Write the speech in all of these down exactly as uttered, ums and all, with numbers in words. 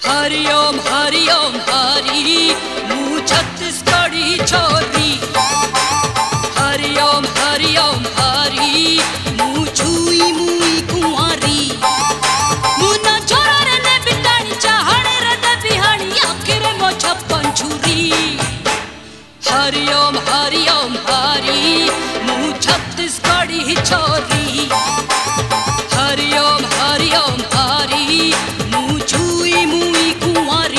हरिओम हरिओम हरि मु छत्तीसगढ़ी छोरी। हरिओम हरिओम हरि मु छुई मुई कुंवारी। मुना छोरा रे ने बिटाणी चाहणे रे दे बिहाणी आखिर मो छप्पन छुरी। हरिओम हरिओम हरि मु छत्तीसगढ़ी छोरी। हरिओम हरिओम हरि मु छुई मुई कुंवारी।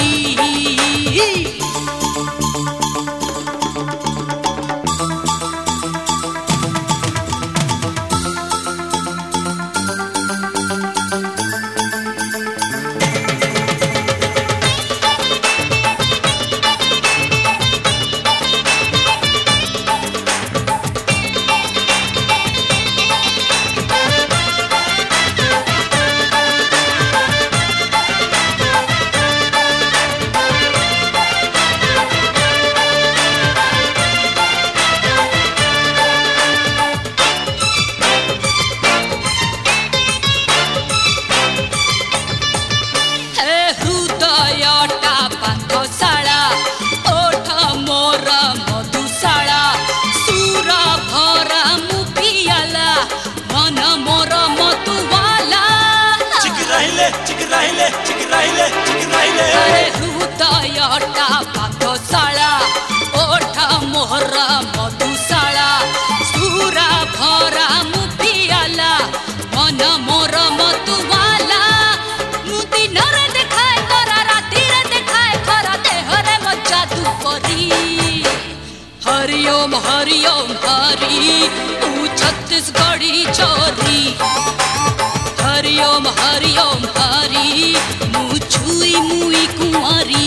चिकराइले चिकराइले चिकराइले अरे हृदयटा पाथशाला ओठा मोहरा मधुशाला सुरा भरा मुपियाला मन मोर मतुवाला मुदी नरे देखाए तोरा राती रे देखाए खरा देहरे मज्जा तू परी। हरिओम हरिओम हरि तू छत्तीसगढ़ी छोरी। हरिओम हरिओम हरि मु छुई मुई कुंवारी।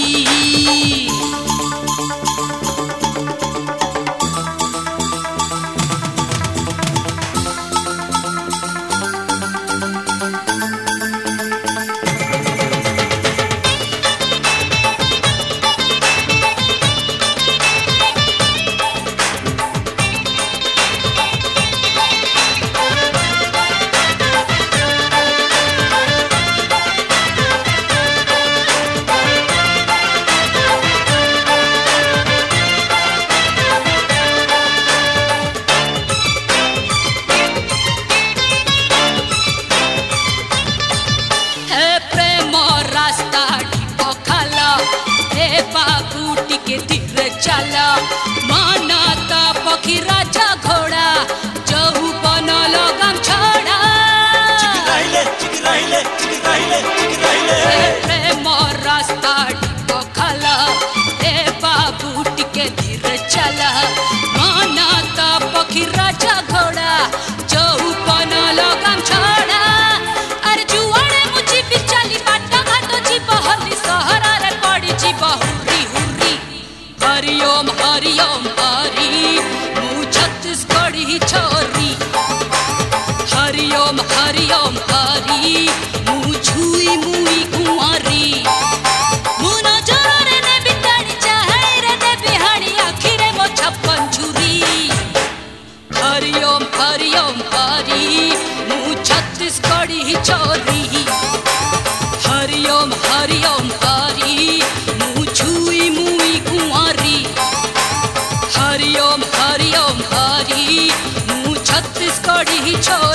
चला मानाता पखी राजा घोड़ा जहू बनल गम छोड़ा। चिकराइले चिकराइले चिकराइले चिकराइले प्रेम रास्ता पखला ए बाबू टिके धीरे चला मानाता पखी राजा घोड़ा जहू बनल गम छोड़ा। अरे जुआड़े मुझी बिचाली बाटा घाटो जी बहली सहरा रे पड़ी जी बहुरी हुरी। हरिओम हरिओम हरि मु छत्तीसगढ़ी छोरी। हरिओम हरिओम हरि मु छुई मुई कुंवारी। मुना छोरा रे ने बिटाणी चाहे रे दे बिहाणी आखिरे मो छप्पन छुरी। हरिओम हरिओम हरि मु छत्तीसगढ़ी छोरी। हरिओम हरिओम हरि मु छुई मुई कुंवारी। हरिओम हरिओम हरि मु छत्तीसगढ़ी छोरी।